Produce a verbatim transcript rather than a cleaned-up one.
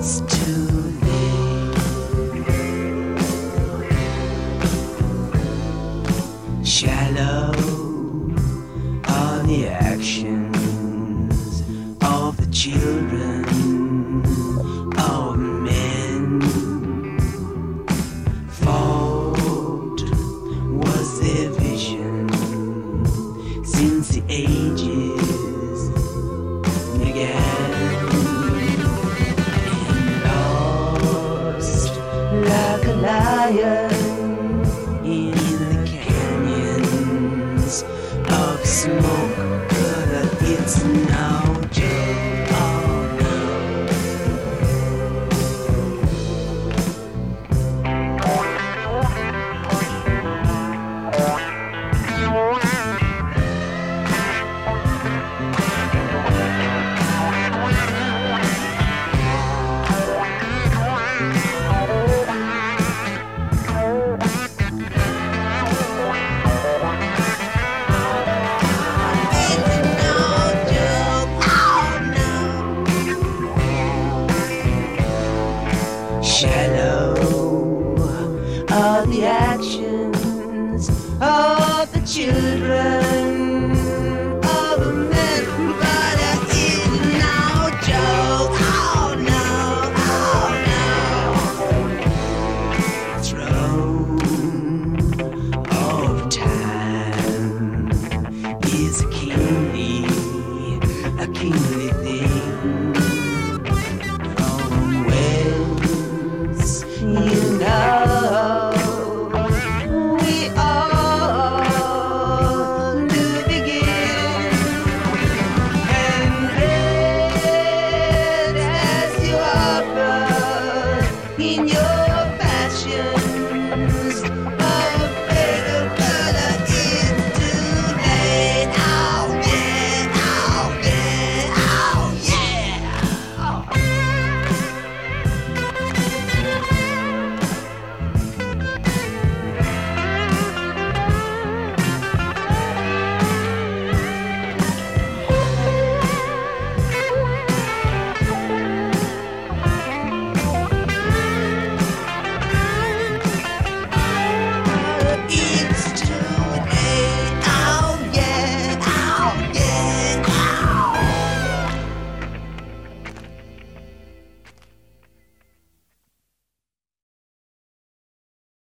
it's too late. Shallow are the actions of the children of men. Fault was their vision since the ages began. And lost like a lion in the canyons of smoke, but it's no joke. Oh no. Shallow are the actions of the children